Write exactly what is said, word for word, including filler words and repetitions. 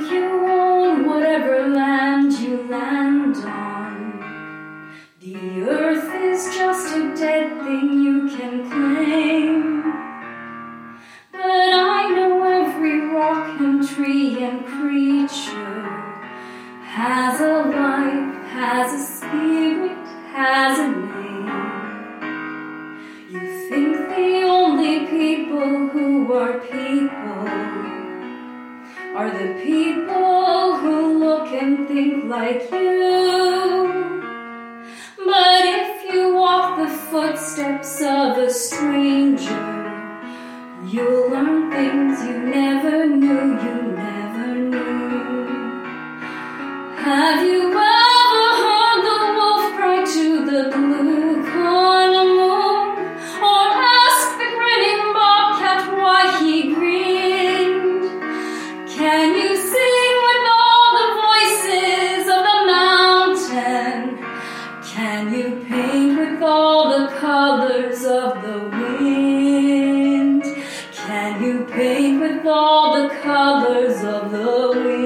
you own whatever land you land on. The earth is just a dead thing you can claim. But I know every rock and tree and creature has a life, has a spirit, has a name. You think the only people who are people are the people who look and think like you. But if you walk the footsteps of a stranger, you'll learn things you never knew, you never knew. Have you ever heard the wolf cry to the blue corn moon? Or asked the grinning bobcat why he grinned? Can you sing with all the voices of the mountain? Can you paint with all the colors of the wind? Can you paint with all the colors of the wind?